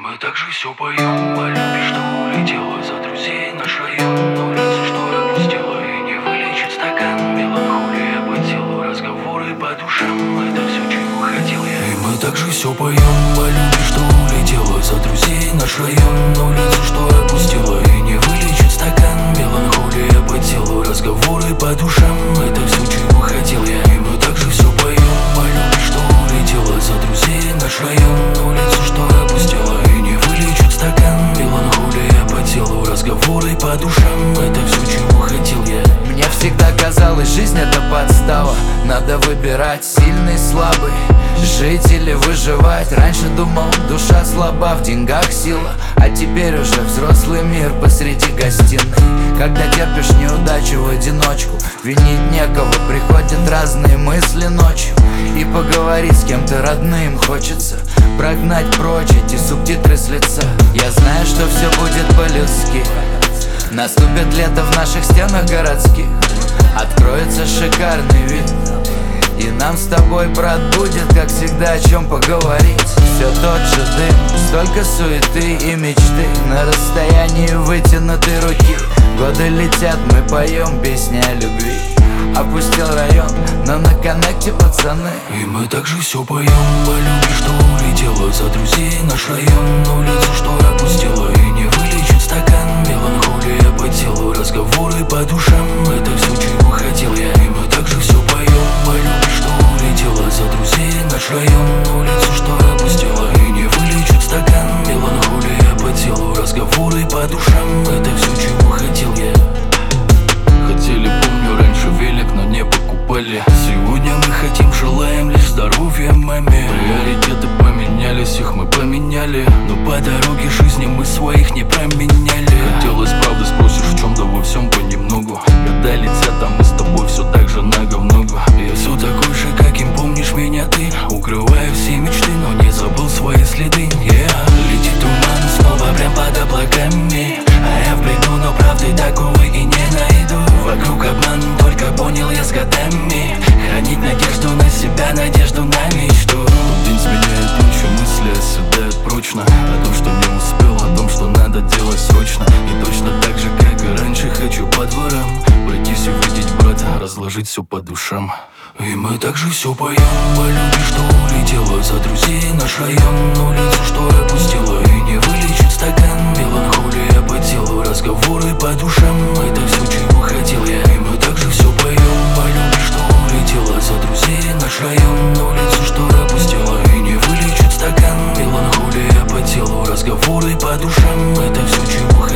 мы также все поем по любви, что улетела за друзей наш район. На улице, что опустила и не вылечит стакан. Меланхолия по телу, разговоры по душам. Это все, чего хотел я. И мы также все поем по любви, что улетела за друзей наш район. На улице, что опустила и не вылечит стакан. Меланхолия по телу, разговоры по душам. Это все, чего хотел я. И мы также все поем по любви, что улетела за друзей наш район. На улицу, что опустила и не вылечит стакан. Меланхолия по телу, разговоры по душам. Это все, чего хотел я. Мне всегда казалось, жизнь это подстава. Надо выбирать сильный, слабый, жить или выживать. Раньше думал, душа слаба, в деньгах сила. А теперь уже взрослый мир посреди гостиной. Когда терпишь неудачу в одиночку, винить некого, приходят разные мысли ночью. И поговорить с кем-то родным хочется, прогнать прочь эти субтитры с лица. Я знаю, что все будет по-людски. Наступит лето в наших стенах городских, откроется шикарный вид. И нам с тобой, брат, будет, как всегда, о чем поговорить. Все тот же дым, столько суеты и мечты. На расстоянии вытянутой руки годы летят, мы поем песни о любви. Опустил район, но на коннекте пацаны. И мы также все поем по любви, что улетела за друзей наш район. На улицу, что опустила и не вылечит стакан. Меланхолия по телу, разговоры по душам. Это все, чего хотел я. И мы также все поем по любви, что улетела за друзей наш район. На улицу, что опустила и не вылечит стакан. Меланхолия по телу, разговоры по душам. Это все, чего хотел я. Хотели, помню, раньше велик, но не покупали. Сегодня мы хотим, желаем лишь здоровья маме. Приоритеты поменялись, их мы поменяли. Но по дороге жизни мы своих не променяли. Хотелось правды, спросишь в чем, да во всем понемногу. Года летят, а мы с тобой все так же нога в ногу. Я все такой же, каким помнишь меня ты. Укрываю все мечты, но не забыл свои следы. Летит туман снова прям под облаками. А я в бреду, но правды такого и не найду. Вокруг обман, только понял я с годами. Хранить надежду на себя, надежду на мечту. День сменяет ночью, мысли оседают прочно. О том, что не успел, о том, что надо делать срочно. И точно так же, как и раньше, хочу по дворам пройтись и увидеть брата, разложить все по душам. И мы также все поем по любви, что улетела за друзей наш район. На улицу, что опустила и не вылечит стакан. Меланхолия по телу, разговоры по душам. Это все, чего хотел я. И мы также все поем по любви, что улетела за друзей наш район. На улицу, что опустила и не вылечит стакан. Меланхолия по телу, разговоры по душам. Это все, чего хотел я.